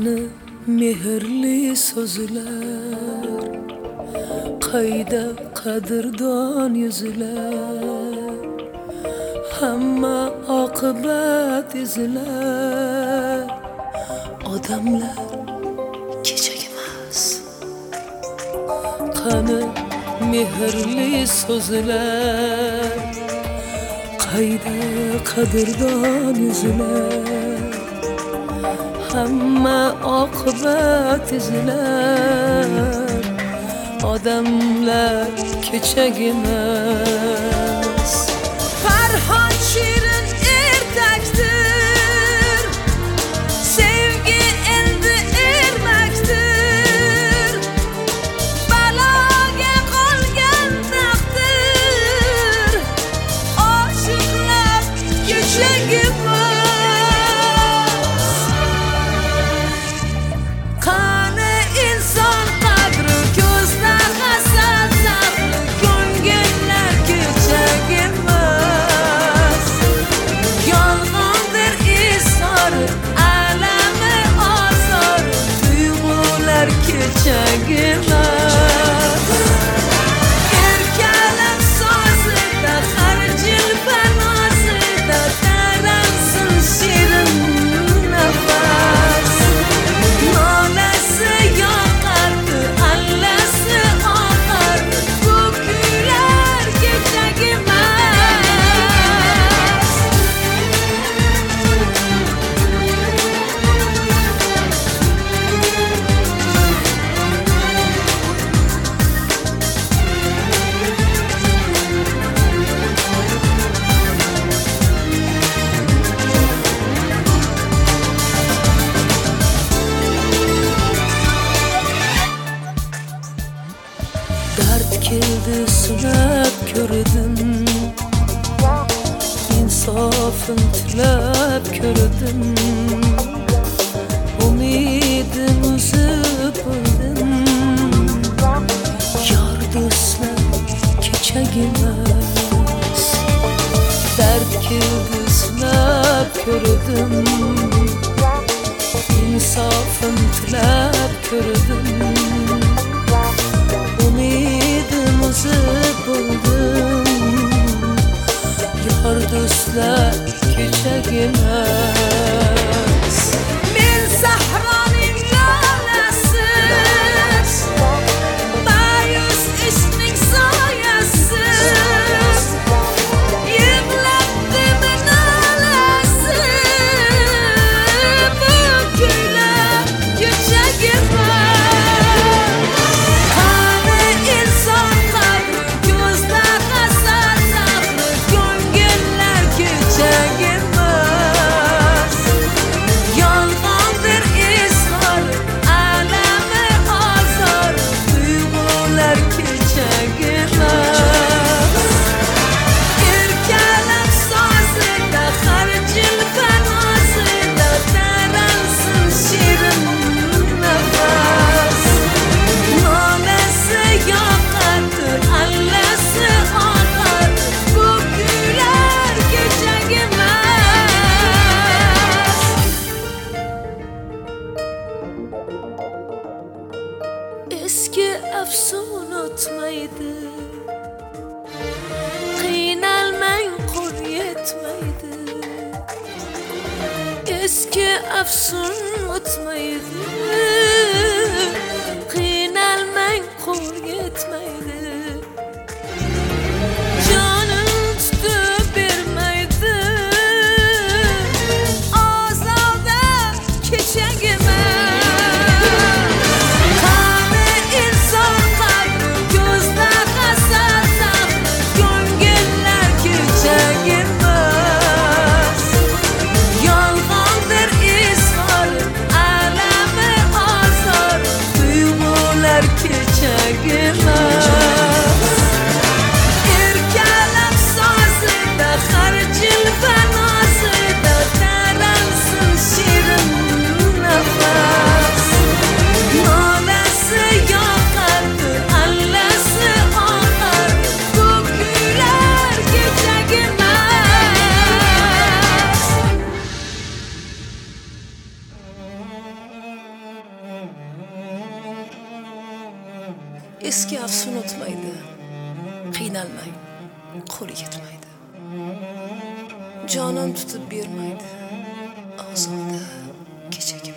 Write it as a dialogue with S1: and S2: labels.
S1: Qani mehrli so'zlar, qayda qadrdon yuzlar, hamma oqibat izlar. Odamlar kechak emas. Qani mehrli so'zlar, qayda qadrdon yuzlar, hamma oqibat izlar. Odamlar kechak emas. Farhod shirin ertakdir, sevgi endi ermakdir. Baloga qolgan taqdir, oshiqlar kechak emas. Qani inson qadri, ko'zda hasad zahri, ko'ngillar kechak emas. Yolg'ondir izhor, alami ozor, tuyg'ular kechak emas. Erkalar sozida, har jilpa nozida, taransin shirin nafas. Nolasi yoqardi, allasi oqardi, bu kuylar kechak emas. Dard keldi sinab ko'rdim, insofim tilab ko'rdim. Umidim uzib o'ldim, yor do'stlar kechak emas. Dard keldi sinab ko'rdim, insofim tilab ko'rdim. Umidim uzib bo'ldim, yor do'stlar kechak emas. Men sahroning lolasi, ma'yus ishqning soyasi, yig'latdimi nolasi, bu kuylar kechak emas. Qani inson qadri, ko'zda hasad zahri, ko'ngillar kechak emas. Yolg'ondir izhor, alami ozor, tuyg'ular kechak emas. Erkalar sozida, har jilpa nozida, taransin shirin nafas. Nolasi yoqardi, allasi oqardi, bu kuylar kechak emas. Eski afsun o'tmaydi, qiynalmang qo'l yetmaydi. Eski afsun o'tmaydi, qiynalmang qo'l yetmaydi. Jonim tutib bermaydi, ozoda kechak emas. Qani inson qadri, ko'zda hasad zahri, ko'ngillar kechak emas. Yolg'ondir izhor, alami nafs unutmaydi. Qiynalmang, qo'li yetmaydi. Jonim tutib bermaydi. Ozoda kechaga